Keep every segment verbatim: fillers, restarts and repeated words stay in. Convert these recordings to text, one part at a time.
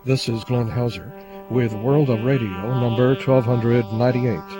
This is Glenn Hauser with World of Radio number twelve ninety-eight.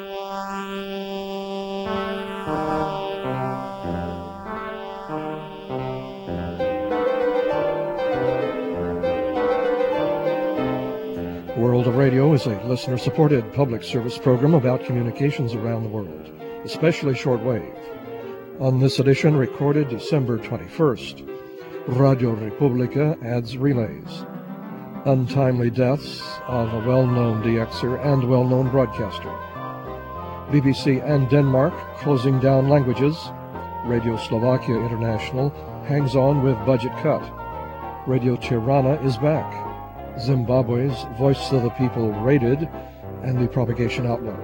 World of Radio is a listener-supported public service program about communications around the world, especially shortwave. On this edition, recorded December twenty-first, Radio Republica adds relays. Untimely deaths of a well-known D Xer and well-known broadcaster. B B C and Denmark closing down languages. Radio Slovakia International hangs on with budget cut. Radio Tirana is back. Zimbabwe's Voice of the People raided, and the propagation outlook.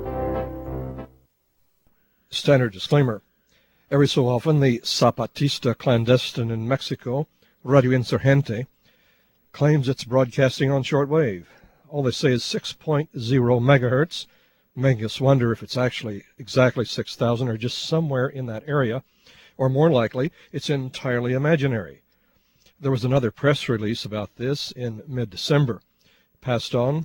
Standard disclaimer. Every so often, the Zapatista clandestine in Mexico, Radio Insurgente, claims it's broadcasting on shortwave. All they say is six point zero megahertz, making us wonder if it's actually exactly six thousand or just somewhere in that area, or more likely, it's entirely imaginary. There was another press release about this in mid-December, passed on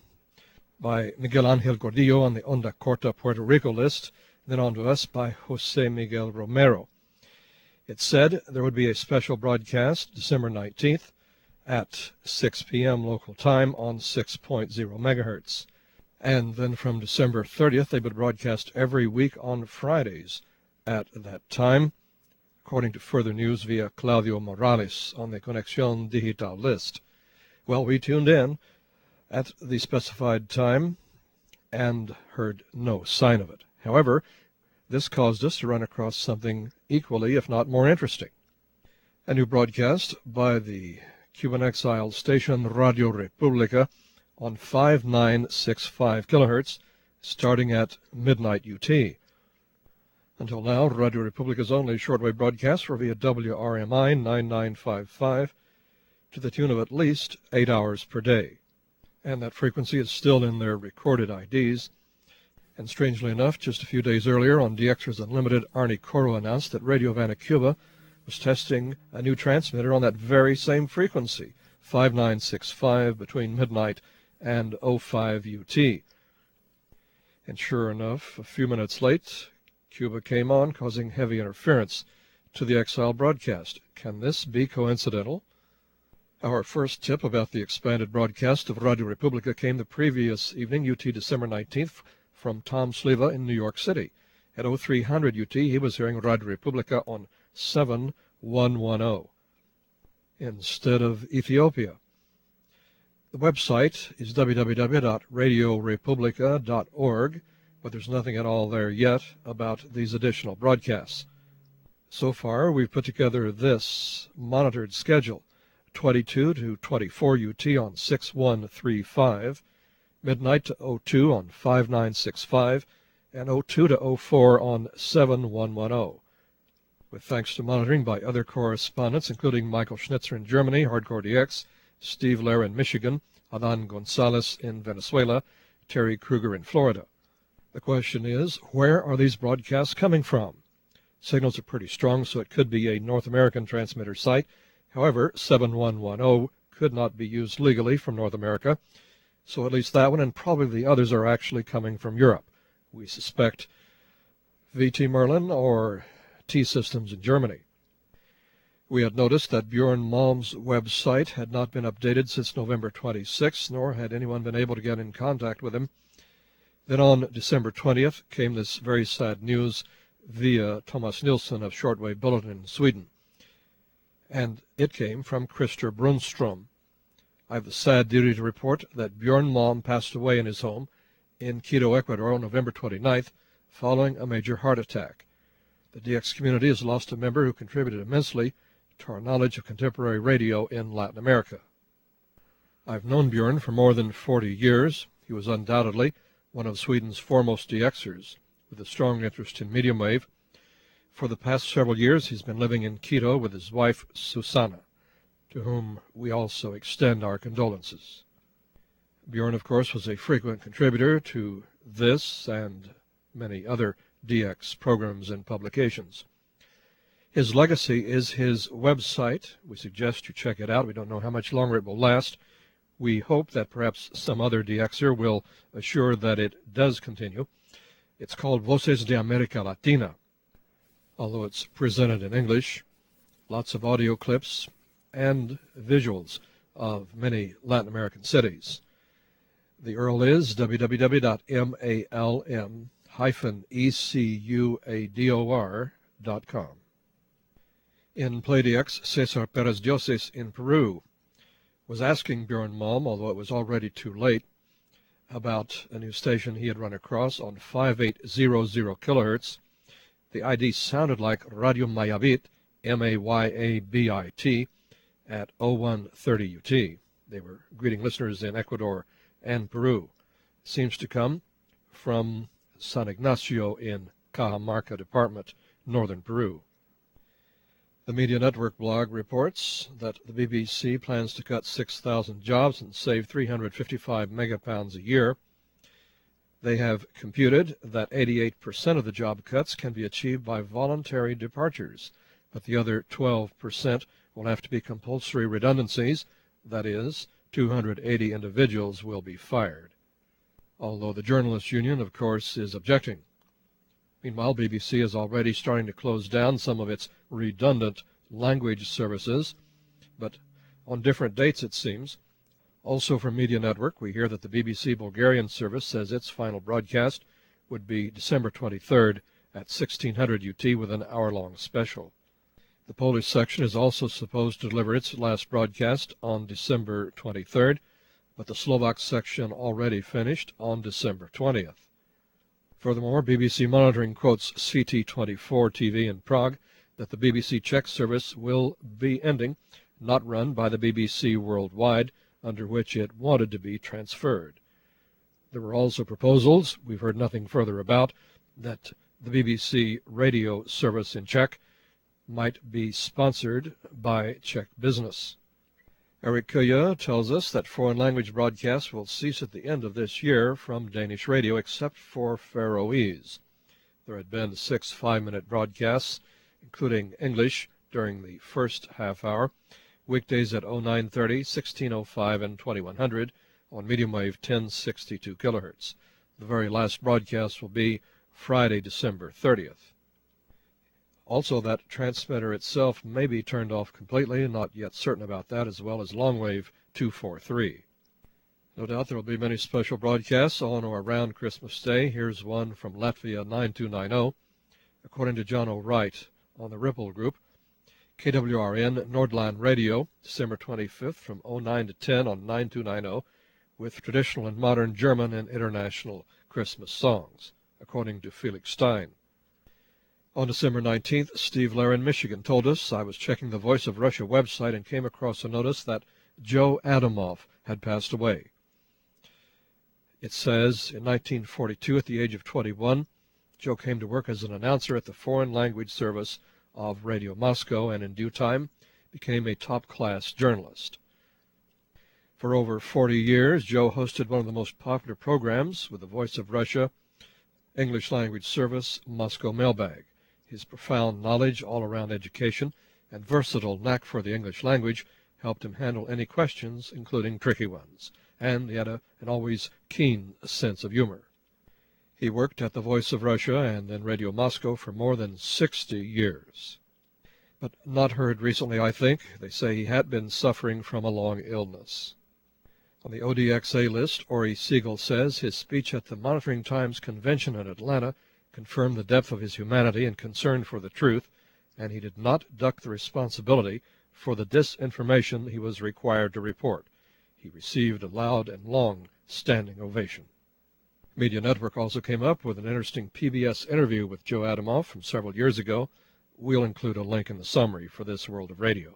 by Miguel Angel Gordillo on the Onda Corta Puerto Rico list, then on to us by Jose Miguel Romero. It said there would be a special broadcast December nineteenth at six p.m. local time on six point zero megahertz. And then from December thirtieth, they would broadcast every week on Fridays at that time, according to further news via Claudio Morales on the Conexión Digital list. Well, we tuned in at the specified time and heard no sign of it. However, this caused us to run across something equally, if not more interesting. A new broadcast by the Cuban exiled station Radio Republica on five nine six five kilohertz, starting at midnight U T. Until now, Radio Republica's only shortwave broadcasts were via W R M I ninety-nine fifty-five to the tune of at least eight hours per day. And that frequency is still in their recorded I Ds. And strangely enough, just a few days earlier on D Xers Unlimited, Arnie Coro announced that Radio Havana Cuba was testing a new transmitter on that very same frequency, five nine six five, between midnight and oh five U T. And sure enough, a few minutes late, Cuba came on, causing heavy interference to the exile broadcast. Can this be coincidental? Our first tip about the expanded broadcast of Radio Republica came the previous evening, U T December nineteenth, from Tom Sliva in New York City. At oh three hundred U T, he was hearing Radio Republica on seven one one zero instead of Ethiopia. The website is w w w dot radio republica dot org, but there's nothing at all there yet about these additional broadcasts. So far, we've put together this monitored schedule: twenty-two to twenty-four U T on six one three five, midnight to oh two on five nine six five, and oh two to oh four on seven one one zero. With thanks to monitoring by other correspondents, including Michael Schnitzer in Germany, Hardcore D X, Steve Lair in Michigan, Adan Gonzalez in Venezuela, Terry Kruger in Florida. The question is, where are these broadcasts coming from? Signals are pretty strong, so it could be a North American transmitter site. However, seven one one zero could not be used legally from North America, so at least that one and probably the others are actually coming from Europe. We suspect V T Merlin or T-Systems in Germany. We had noticed that Bjorn Malm's website had not been updated since November twenty-sixth, nor had anyone been able to get in contact with him. Then on December twentieth came this very sad news via Thomas Nilsson of Shortwave Bulletin in Sweden. And it came from Christer Brunstrom. I have the sad duty to report that Bjorn Malm passed away in his home in Quito, Ecuador on November twenty-ninth, following a major heart attack. The D X community has lost a member who contributed immensely to our knowledge of contemporary radio in Latin America. I've known Bjorn for more than forty years. He was undoubtedly one of Sweden's foremost D Xers, with a strong interest in medium wave. For the past several years, he's been living in Quito with his wife, Susanna, to whom we also extend our condolences. Bjorn, of course, was a frequent contributor to this and many other D X programs and publications. His legacy is his website. We suggest you check it out. We don't know how much longer it will last. We hope that perhaps some other D Xer will assure that it does continue. It's called Voces de America Latina, although it's presented in English. Lots of audio clips and visuals of many Latin American cities. The U R L is w w w dot malm dash ecuador dot com. In PlayDX, Cesar Perez Dioses in Peru was asking Bjorn Malm, although it was already too late, about a new station he had run across on fifty-eight hundred kilohertz. The I D sounded like Radio Mayabit, M A Y A B I T, at oh one thirty U T. They were greeting listeners in Ecuador and Peru. Seems to come from San Ignacio in Cajamarca Department, northern Peru. The Media Network blog reports that the B B C plans to cut six thousand jobs and save three hundred fifty-five megapounds a year. They have computed that eighty-eight percent of the job cuts can be achieved by voluntary departures, but the other twelve percent will have to be compulsory redundancies, that is, two hundred eighty individuals will be fired. Although the Journalists Union, of course, is objecting. Meanwhile, B B C is already starting to close down some of its redundant language services, but on different dates, it seems. Also from Media Network, we hear that the B B C Bulgarian service says its final broadcast would be December twenty-third at sixteen hundred U T with an hour-long special. The Polish section is also supposed to deliver its last broadcast on December twenty-third, but the Slovak section already finished on December twentieth. Furthermore, B B C Monitoring quotes C T twenty-four T V in Prague that the B B C Czech service will be ending, not run by the B B C worldwide, under which it wanted to be transferred. There were also proposals, we've heard nothing further about, that the B B C radio service in Czech might be sponsored by Czech business. Eric Kuya tells us that foreign language broadcasts will cease at the end of this year from Danish radio except for Faroese. There had been six five-minute broadcasts, including English, during the first half hour, weekdays at oh nine thirty, sixteen oh five, and twenty-one hundred on medium wave ten sixty-two kilohertz. The very last broadcast will be Friday, December thirtieth. Also, that transmitter itself may be turned off completely, not yet certain about that, as well as longwave two forty-three. No doubt there will be many special broadcasts on or around Christmas Day. Here's one from Latvia nine two nine zero. According to John O'Wright on the Ripple Group, K W R N Nordland Radio, December twenty-fifth from oh nine to ten on nine two nine zero, with traditional and modern German and international Christmas songs, according to Felix Stein. On December nineteenth, Steve Lair in Michigan told us, I was checking the Voice of Russia website and came across a notice that Joe Adamoff had passed away. It says, in nineteen forty-two, at the age of twenty-one, Joe came to work as an announcer at the foreign language service of Radio Moscow and in due time became a top-class journalist. For over forty years, Joe hosted one of the most popular programs with the Voice of Russia English language service, Moscow Mailbag. His profound knowledge all around education and versatile knack for the English language helped him handle any questions, including tricky ones, and he had a, an always keen sense of humor. He worked at the Voice of Russia and then Radio Moscow for more than sixty years. But not heard recently, I think. They say he had been suffering from a long illness. On the O D X A list, Ori Siegel says his speech at the Monitoring Times convention in Atlanta confirmed the depth of his humanity and concern for the truth, and he did not duck the responsibility for the disinformation he was required to report. He received a loud and long standing ovation. Media Network also came up with an interesting P B S interview with Joe Adamoff from several years ago. We'll include a link in the summary for this World of Radio.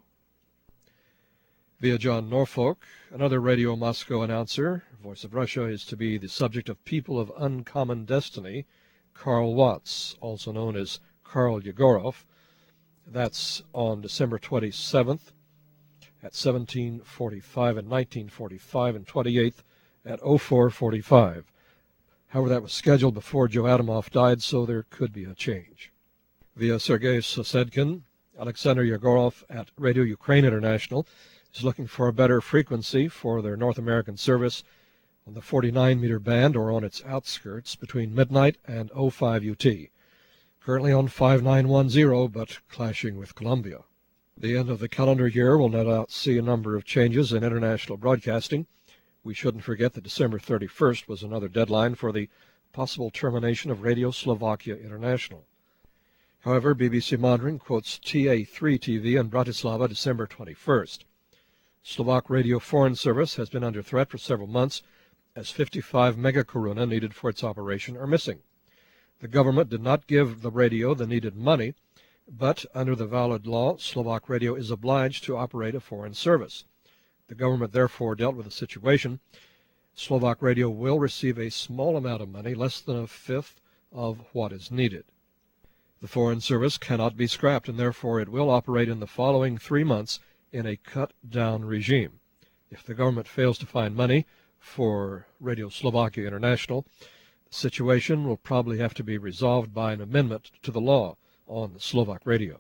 Via John Norfolk, another Radio Moscow announcer, Voice of Russia is to be the subject of People of Uncommon Destiny, Karl Watts, also known as Karl Yegorov. That's on December twenty-seventh at seventeen forty-five and nineteen forty-five and twenty-eighth at oh four forty-five. However, that was scheduled before Joe Adamoff died, so there could be a change. Via Sergei Sosedkin, Alexander Yegorov at Radio Ukraine International is looking for a better frequency for their North American service on the forty-nine meter band or on its outskirts between midnight and oh five U T. Currently on five nine one zero, but clashing with Columbia. The end of the calendar year will no doubt see a number of changes in international broadcasting. We shouldn't forget that December thirty-first was another deadline for the possible termination of Radio Slovakia International. However, B B C Modern quotes T A three T V in Bratislava December twenty-first. Slovak Radio Foreign Service has been under threat for several months as fifty-five megakoruna needed for its operation are missing. The government did not give the radio the needed money, but under the valid law, Slovak Radio is obliged to operate a foreign service. The government therefore dealt with the situation. Slovak Radio will receive a small amount of money, less than a fifth of what is needed. The foreign service cannot be scrapped, and therefore it will operate in the following three months in a cut-down regime. If the government fails to find money for Radio Slovakia International, the situation will probably have to be resolved by an amendment to the law on Slovak radio.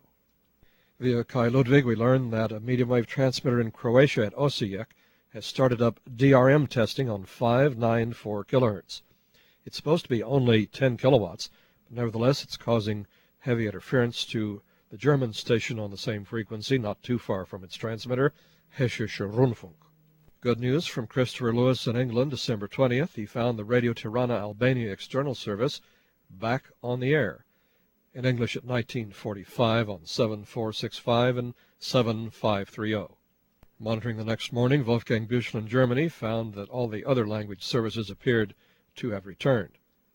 Via Kai Ludwig, we learned that a medium-wave transmitter in Croatia at Osijek has started up D R M testing on five ninety-four kilohertz. It's supposed to be only ten kilowatts, but nevertheless it's causing heavy interference to the German station on the same frequency, not too far from its transmitter, Hessischer Rundfunk. Good news from Christopher Lewis in England, December twentieth. He found the Radio Tirana Albania external service back on the air. In English at nineteen forty-five on seven four six five and seven five three zero. Monitoring the next morning, Wolfgang Büchel in Germany found that all the other language services appeared to have returned.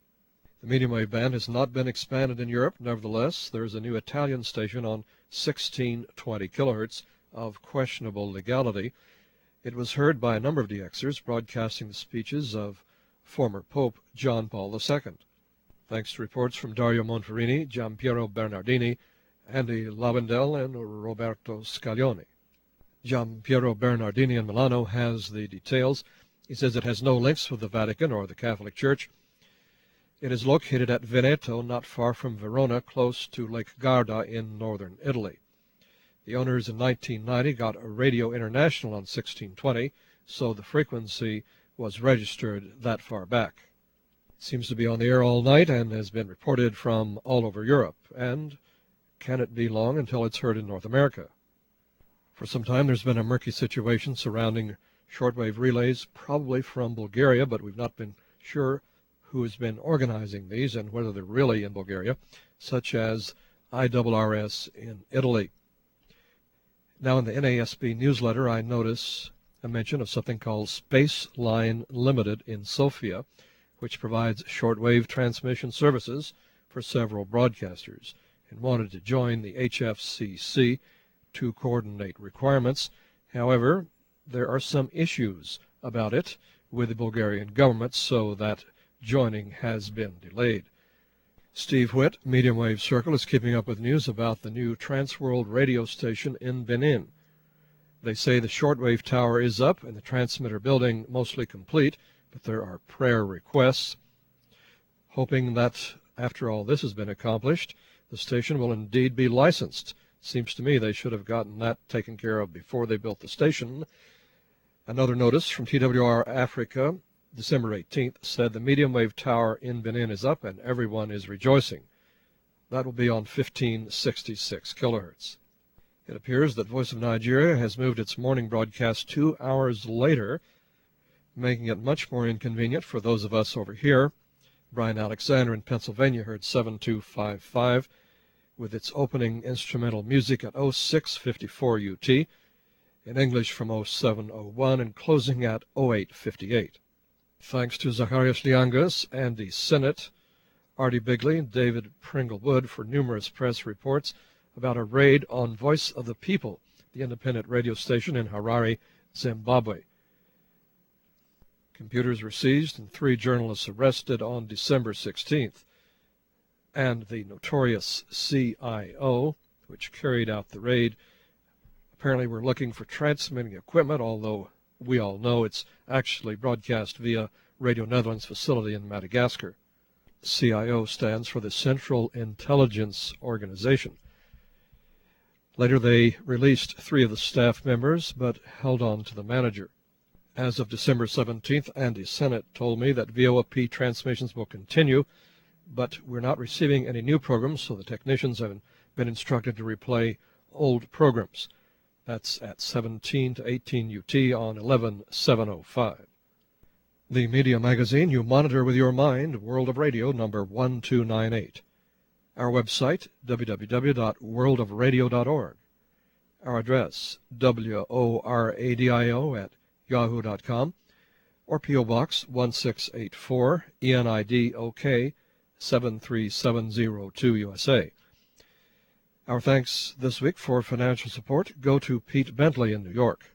The medium wave band has not been expanded in Europe. Nevertheless, there is a new Italian station on sixteen twenty kilohertz of questionable legality. It was heard by a number of D Xers broadcasting the speeches of former Pope John Paul the Second. Thanks to reports from Dario Monferrini, Giampiero Bernardini, Andy Labendel, and Roberto Scaglione. Giampiero Bernardini in Milano has the details. He says it has no links with the Vatican or the Catholic Church. It is located at Veneto, not far from Verona, close to Lake Garda in northern Italy. The owners in nineteen ninety got a Radio International on sixteen twenty, so the frequency was registered that far back. It seems to be on the air all night and has been reported from all over Europe. And can it be long until it's heard in North America? For some time there's been a murky situation surrounding shortwave relays, probably from Bulgaria, but we've not been sure who has been organizing these and whether they're really in Bulgaria, such as I R R S in Italy. Now in the N A S B newsletter I notice a mention of something called Space Line Limited in Sofia, which provides shortwave transmission services for several broadcasters, and wanted to join the H F C C to coordinate requirements. However, there are some issues about it with the Bulgarian government, so that joining has been delayed. Steve Witt, Medium Wave Circle, is keeping up with news about the new Transworld radio station in Benin. They say the shortwave tower is up and the transmitter building mostly complete, but there are prayer requests, hoping that after all this has been accomplished, the station will indeed be licensed. Seems to me they should have gotten that taken care of before they built the station. Another notice from T W R Africa, December eighteenth, said the medium wave tower in Benin is up and everyone is rejoicing. That will be on fifteen sixty-six kilohertz. It appears that Voice of Nigeria has moved its morning broadcast two hours later, making it much more inconvenient for those of us over here. Brian Alexander in Pennsylvania heard seven two five five with its opening instrumental music at oh six fifty-four U T, in English from oh seven oh one, and closing at oh eight fifty-eight. Thanks to Zacharias Liangas, Andy Sinnott, Artie Bigley, and David Pringlewood for numerous press reports about a raid on Voice of the People, the independent radio station in Harare, Zimbabwe. Computers were seized and three journalists arrested on December sixteenth. And the notorious C I O, which carried out the raid, apparently were looking for transmitting equipment, although we all know it's actually broadcast via Radio Netherlands facility in Madagascar. C I O stands for the Central Intelligence Organization. Later they released three of the staff members, but held on to the manager. As of December seventeenth, Andy Sennett told me that V O A P transmissions will continue, but we're not receiving any new programs, so the technicians have been instructed to replay old programs. That's at seventeen to eighteen U T on eleven seven oh five. The media magazine you monitor with your mind, World of Radio, number one two nine eight. Our website, w w w dot world of radio dot org. Our address, W O R A D I O at yahoo dot com, or P O Box one six eight four, E N I D O K, seven three seven zero two, U S A. Our thanks this week for financial support go to Pete Bentley in New York.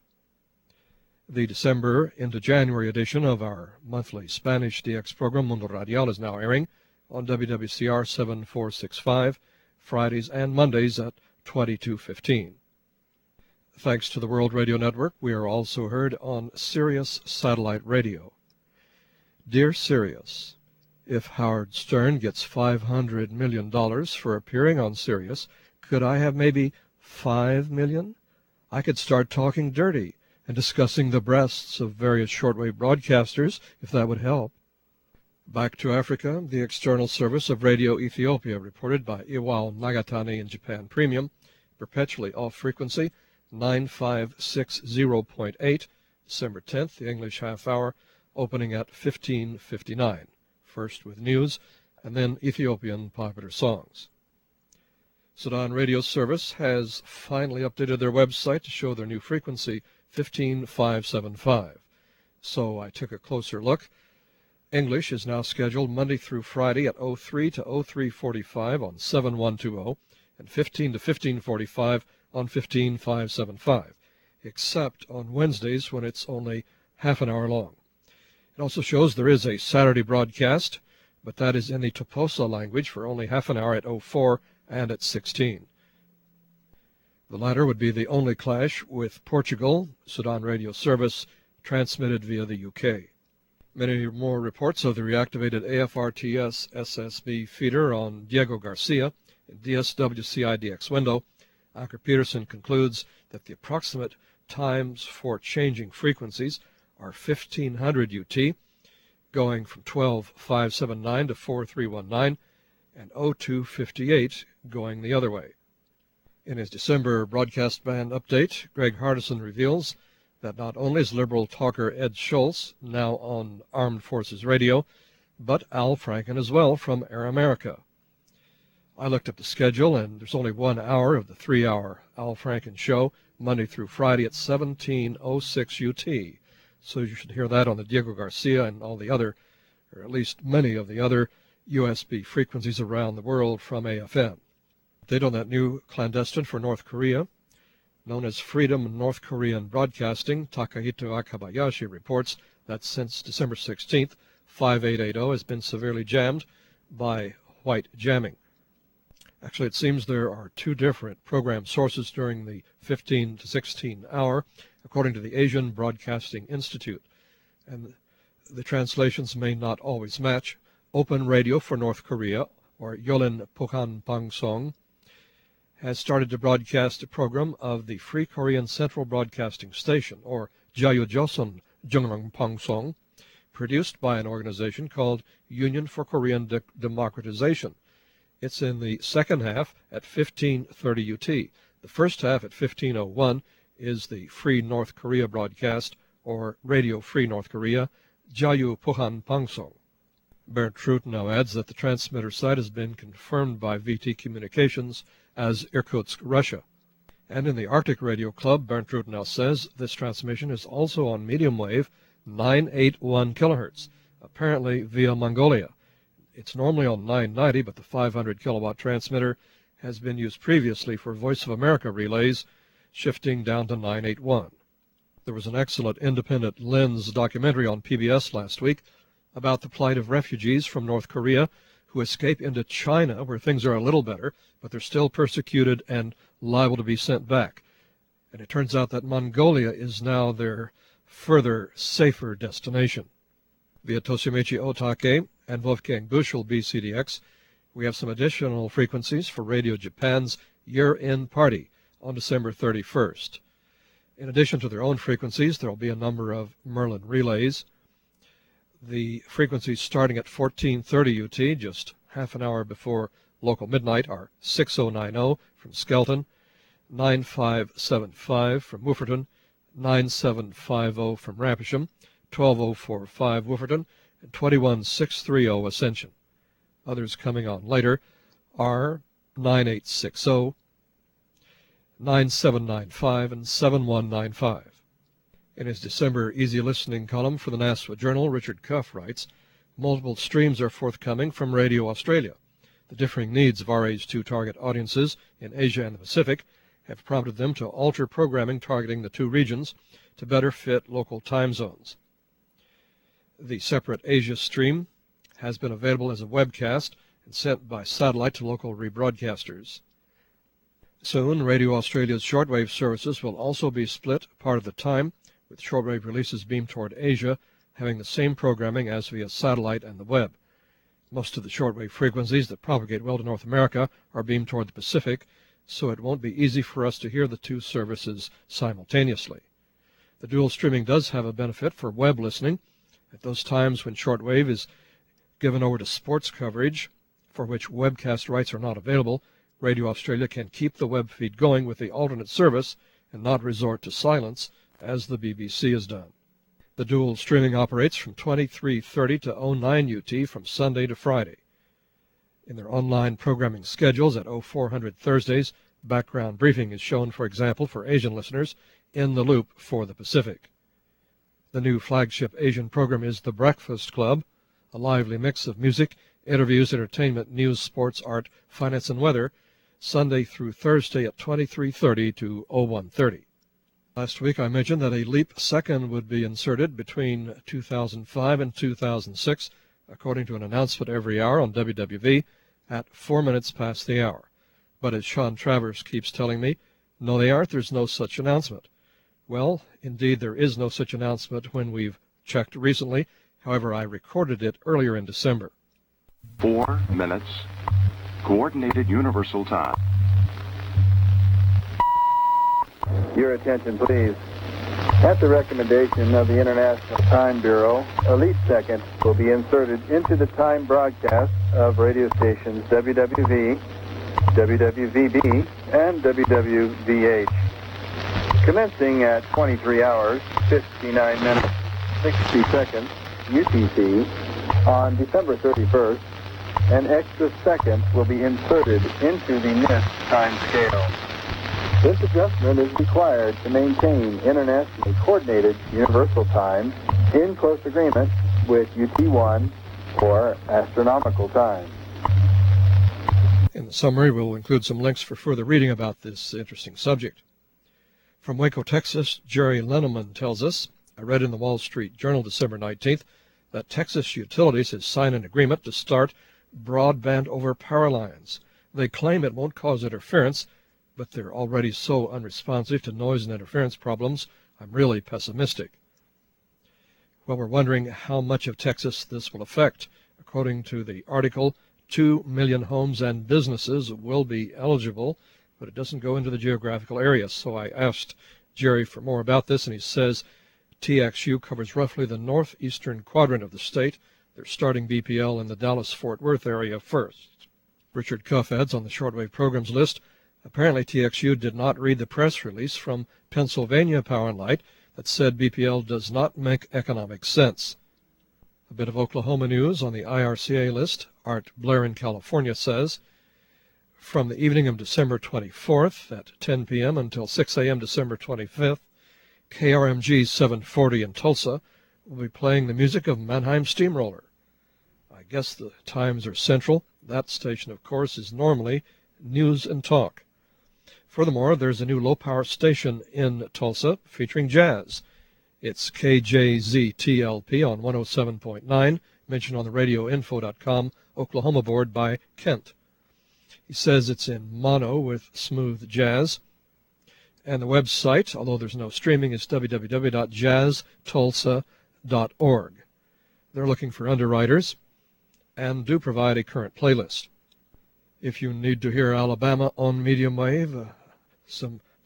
The December into January edition of our monthly Spanish D X program, Mundo Radial, is now airing on W W C R seven four six five, Fridays and Mondays at twenty-two fifteen. Thanks to the World Radio Network, we are also heard on Sirius Satellite Radio. Dear Sirius, if Howard Stern gets five hundred million dollars for appearing on Sirius, could I have maybe five million? I could start talking dirty and discussing the breasts of various shortwave broadcasters, if that would help. Back to Africa, the External Service of Radio Ethiopia reported by Iwao Nagatani in Japan Premium, perpetually off frequency, nine five six zero point eight, December tenth, the English half hour, opening at fifteen fifty-nine, first with news, and then Ethiopian popular songs. Sudan Radio Service has finally updated their website to show their new frequency, fifteen five seventy-five. So I took a closer look. English is now scheduled Monday through Friday at oh three to oh three forty-five on seven one two zero and fifteen to fifteen forty-five on fifteen five seventy-five, except on Wednesdays when it's only half an hour long. It also shows there is a Saturday broadcast, but that is in the Toposa language for only half an hour at oh four and at sixteen. The latter would be the only clash with Portugal, Sudan Radio Service, transmitted via the U K. Many more reports of the reactivated A F R T S S S B feeder on Diego Garcia in D S W C I D X window. Anker Peterson concludes that the approximate times for changing frequencies are fifteen hundred U T, going from twelve five seventy-nine to four three nineteen, and oh two fifty-eight going the other way. In his December broadcast band update, Greg Hardison reveals that not only is liberal talker Ed Schultz now on Armed Forces Radio, but Al Franken as well from Air America. I looked up the schedule, and there's only one hour of the three-hour Al Franken show, Monday through Friday at seventeen oh six U T. So you should hear that on the Diego Garcia and all the other, or at least many of the other, U S B frequencies around the world from A F M. Update on that new clandestine for North Korea. Known as Freedom North Korean Broadcasting, Takahito Akabayashi reports that since December sixteenth, fifty-eight eighty has been severely jammed by white jamming. Actually, it seems there are two different program sources during the fifteen to sixteen hour, according to the Asian Broadcasting Institute, and the translations may not always match. Open Radio for North Korea, or Yolin Pukhan Pangsong, has started to broadcast a program of the Free Korean Central Broadcasting Station, or Jayu Joseon Jungrang Pangsong, produced by an organization called Union for Korean De- Democratization. It's in the second half at fifteen thirty U T. The first half at fifteen oh one is the Free North Korea broadcast, or Radio Free North Korea, Jayu Pukhan Pangsong. Bernd Trout now adds that the transmitter site has been confirmed by V T Communications as Irkutsk, Russia. And in the Arctic Radio Club, Bernd Trout now says this transmission is also on medium wave, nine eighty-one kilohertz, apparently via Mongolia. It's normally on nine ninety, but the five hundred kilowatt transmitter has been used previously for Voice of America relays, shifting down to nine eighty-one. There was an excellent independent lens documentary on P B S last week about the plight of refugees from North Korea who escape into China, where things are a little better, but they're still persecuted and liable to be sent back. And it turns out that Mongolia is now their further safer destination. Via Toshimichi Otake and Wolfgang Bushel B C D X, we have some additional frequencies for Radio Japan's Year-End Party on December thirty-first. In addition to their own frequencies, there will be a number of Merlin relays. The frequencies starting at fourteen thirty U T, just half an hour before local midnight, are six oh nine oh from Skelton, nine five seven five from Wooferton, nine seven five oh from Rapisham, twelve oh forty-five Wooferton, and twenty-one six thirty Ascension. Others coming on later are nine eight six oh, nine seven nine five, and seven one nine five. In his December Easy Listening column for the NASWA Journal, Richard Cuff writes, multiple streams are forthcoming from Radio Australia. The differing needs of R A's two target audiences in Asia and the Pacific have prompted them to alter programming targeting the two regions to better fit local time zones. The separate Asia stream has been available as a webcast and sent by satellite to local rebroadcasters. Soon, Radio Australia's shortwave services will also be split part of the time, with shortwave releases beamed toward Asia, having the same programming as via satellite and the web. Most of the shortwave frequencies that propagate well to North America are beamed toward the Pacific, so it won't be easy for us to hear the two services simultaneously. The dual streaming does have a benefit for web listening. At those times when shortwave is given over to sports coverage, for which webcast rights are not available, Radio Australia can keep the web feed going with the alternate service and not resort to silence, as the B B C has done. The dual streaming operates from twenty-three thirty to oh nine U T from Sunday to Friday. In their online programming schedules at oh four hundred Thursdays, background briefing is shown, for example, for Asian listeners, in the loop for the Pacific. The new flagship Asian program is The Breakfast Club, a lively mix of music, interviews, entertainment, news, sports, art, finance, and weather, Sunday through Thursday at twenty-three thirty to oh one thirty. Last week I mentioned that a leap second would be inserted between two thousand five and two thousand six, according to an announcement every hour on W W V at four minutes past the hour. But as Sean Travers keeps telling me, no they aren't, there's no such announcement. Well, indeed there is no such announcement when we've checked recently. However, I recorded it earlier in December. Four minutes. Coordinated Universal Time. Your attention, please. At the recommendation of the International Time Bureau, a leap second will be inserted into the time broadcast of radio stations W W V, W W V B, and W W V H. Commencing at twenty-three hours, fifty-nine minutes, sixty seconds, U T C, on December thirty-first, an extra second will be inserted into the N I S time scale. This adjustment is required to maintain internationally coordinated universal time in close agreement with U T one or astronomical time. In the summary, we'll include some links for further reading about this interesting subject. From Waco, Texas, Jerry Leneman tells us, I read in the Wall Street Journal December nineteenth that Texas Utilities has signed an agreement to start broadband over power lines. They claim it won't cause interference, but they're already so unresponsive to noise and interference problems, I'm really pessimistic. Well, we're wondering how much of Texas this will affect. According to the article, two million homes and businesses will be eligible, but it doesn't go into the geographical area. So I asked Jerry for more about this, and he says T X U covers roughly the northeastern quadrant of the state. They're starting B P L in the Dallas-Fort Worth area first. Richard Cuff adds on the shortwave programs list, apparently T X U did not read the press release from Pennsylvania Power and Light that said B P L does not make economic sense. A bit of Oklahoma news on the I R C A list. Art Blair in California says, from the evening of December twenty-fourth at ten p m until six a m December twenty-fifth, K R M G seven forty in Tulsa will be playing the music of Mannheim Steamroller. I guess the times are central. That station, of course, is normally News and Talk. Furthermore, there's a new low-power station in Tulsa featuring jazz. It's K J Z T L P on one oh seven point nine, mentioned on the radio info dot com Oklahoma board by Kent. He says it's in mono with smooth jazz. And the website, although there's no streaming, is w w w dot jazz tulsa dot org. They're looking for underwriters and do provide a current playlist. If you need to hear Alabama on medium wave, uh, some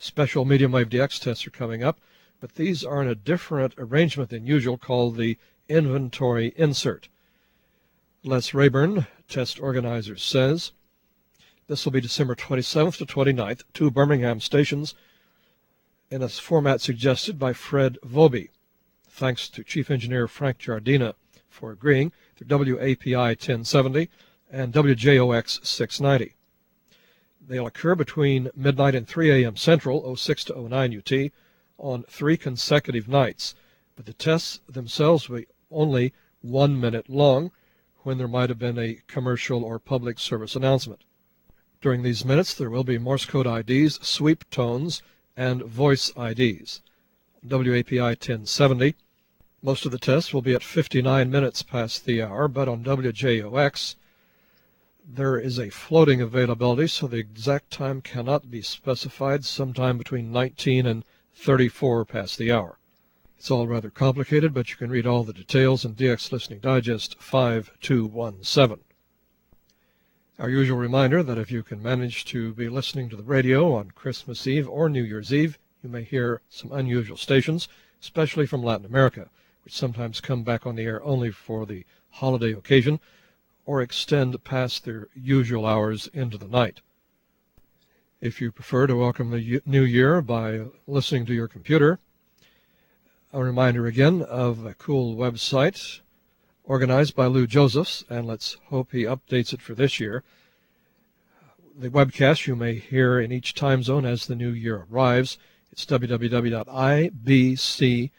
Special medium wave D X tests are coming up, but these are in a different arrangement than usual, called the inventory insert. Les Rayburn, test organizer, says this will be December twenty-seventh to twenty-ninth, two Birmingham stations, in a format suggested by Fred Vobie. Thanks to Chief Engineer Frank Giardina for agreeing to W A P I ten seventy and W J O X six ninety. They'll occur between midnight and three A M Central, oh six to oh nine U T, on three consecutive nights, but the tests themselves will be only one minute long, when there might have been a commercial or public service announcement. During these minutes, there will be Morse code I Ds, sweep tones, and voice I Ds. W A P I ten seventy, most of the tests will be at fifty-nine minutes past the hour, but on W J O X, there is a floating availability, so the exact time cannot be specified, sometime between nineteen and thirty-four past the hour. It's all rather complicated, but you can read all the details in D X Listening Digest five two one seven. Our usual reminder that if you can manage to be listening to the radio on Christmas Eve or New Year's Eve, you may hear some unusual stations, especially from Latin America, which sometimes come back on the air only for the holiday occasion or extend past their usual hours into the night. If you prefer to welcome the new year by listening to your computer, a reminder again of a cool website organized by Lou Josephs, and let's hope he updates it for this year. The webcast you may hear in each time zone as the new year arrives. It's w w w dot i b c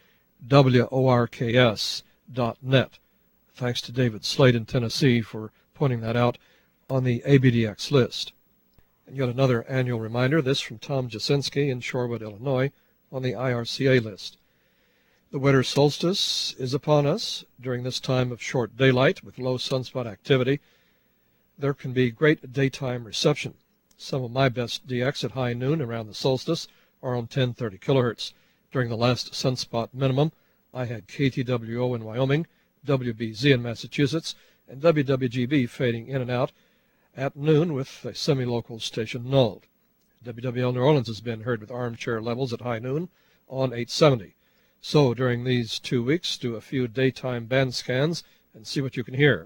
works dot net. Thanks to David Slade in Tennessee for pointing that out on the A B D X list. And yet another annual reminder, this from Tom Jasinski in Shorewood, Illinois, on the I R C A list. The winter solstice is upon us. During this time of short daylight with low sunspot activity, there can be great daytime reception. Some of my best D X at high noon around the solstice are on ten thirty kilohertz. During the last sunspot minimum, I had K T W O in Wyoming, W B Z in Massachusetts, and W W G B fading in and out at noon with a semi-local station nulled. W W L New Orleans has been heard with armchair levels at high noon on eight seventy. So during these two weeks, do a few daytime band scans and see what you can hear.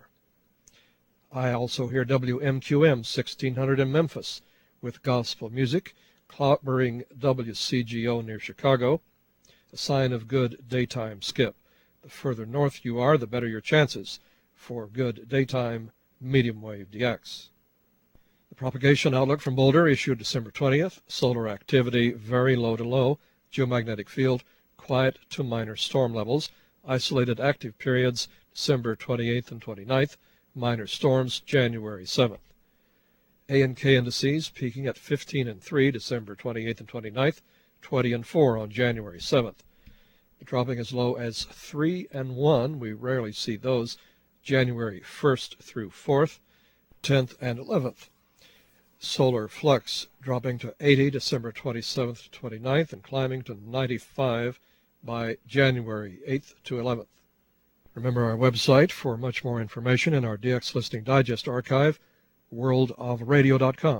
I also hear W M Q M sixteen hundred in Memphis with gospel music, clobbering W C G O near Chicago, a sign of good daytime skip. The further north you are, the better your chances for good daytime medium wave D X. The propagation outlook from Boulder issued December twentieth. Solar activity very low to low. Geomagnetic field quiet to minor storm levels. Isolated active periods December twenty-eighth and twenty-ninth. Minor storms January seventh. A and K indices peaking at fifteen and three December twenty-eighth and twenty-ninth. twenty and four on January seventh. Dropping as low as three and one, we rarely see those, January first through fourth, tenth and eleventh. Solar flux dropping to eighty December twenty-seventh to twenty-ninth and climbing to ninety-five by January eighth to eleventh. Remember our website for much more information in our D X Listening Digest archive, world of radio dot com.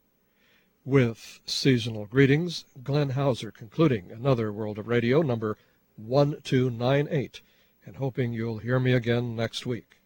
With seasonal greetings, Glenn Hauser concluding another World of Radio, number one two nine eight, and hoping you'll hear me again next week.